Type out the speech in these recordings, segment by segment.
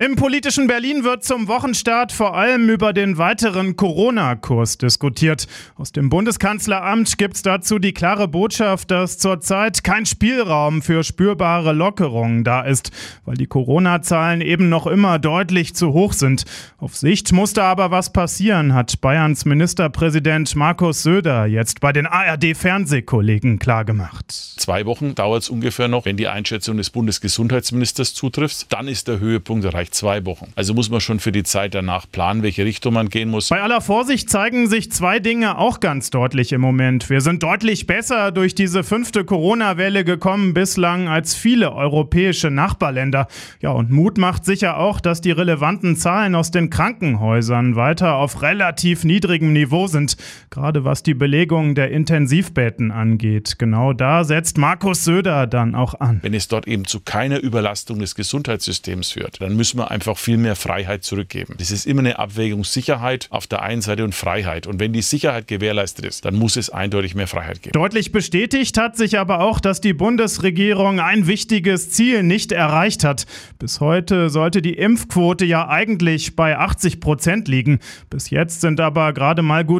Im politischen Berlin wird zum Wochenstart vor allem über den weiteren Corona-Kurs diskutiert. Aus dem Bundeskanzleramt gibt es dazu die klare Botschaft, dass zurzeit kein Spielraum für spürbare Lockerungen da ist, weil die Corona-Zahlen eben noch immer deutlich zu hoch sind. Auf Sicht muss da aber was passieren, hat Bayerns Ministerpräsident Markus Söder jetzt bei den ARD-Fernsehkollegen klargemacht. 2 Wochen dauert es ungefähr noch, wenn die Einschätzung des Bundesgesundheitsministers zutrifft. Dann ist der Höhepunkt erreicht. 2 Wochen. Also muss man schon für die Zeit danach planen, welche Richtung man gehen muss. Bei aller Vorsicht zeigen sich 2 Dinge auch ganz deutlich im Moment. Wir sind deutlich besser durch diese 5. Corona-Welle gekommen bislang als viele europäische Nachbarländer. Ja, und Mut macht sicher auch, dass die relevanten Zahlen aus den Krankenhäusern weiter auf relativ niedrigem Niveau sind. Gerade was die Belegung der Intensivbetten angeht. Genau da setzt Markus Söder dann auch an. Wenn es dort eben zu keiner Überlastung des Gesundheitssystems führt, dann müssen wir einfach viel mehr Freiheit zurückgeben. Das ist immer eine Abwägung Sicherheit auf der einen Seite und Freiheit. Und wenn die Sicherheit gewährleistet ist, dann muss es eindeutig mehr Freiheit geben. Deutlich bestätigt hat sich aber auch, dass die Bundesregierung ein wichtiges Ziel nicht erreicht hat. Bis heute sollte die Impfquote ja eigentlich bei 80% liegen. Bis jetzt sind aber gerade mal gut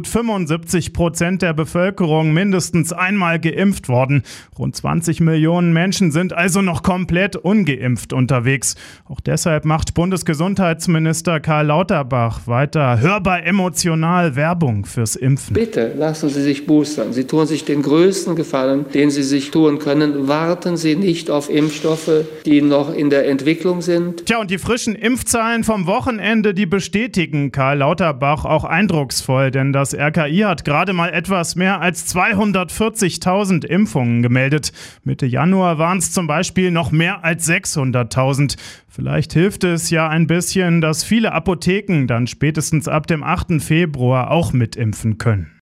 75% der Bevölkerung mindestens einmal geimpft worden. Rund 20 Millionen Menschen sind also noch komplett ungeimpft unterwegs. Auch deshalb macht Bundesgesundheitsminister Karl Lauterbach weiter hörbar emotional Werbung fürs Impfen. Bitte lassen Sie sich boostern. Sie tun sich den größten Gefallen, den Sie sich tun können. Warten Sie nicht auf Impfstoffe, die noch in der Entwicklung sind. Tja, und die frischen Impfzahlen vom Wochenende, die bestätigen Karl Lauterbach auch eindrucksvoll, denn das RKI hat gerade mal etwas mehr als 240.000 Impfungen gemeldet. Mitte Januar waren es zum Beispiel noch mehr als 600.000. Vielleicht hilft es ja ein bisschen, dass viele Apotheken dann spätestens ab dem 8. Februar auch mitimpfen können.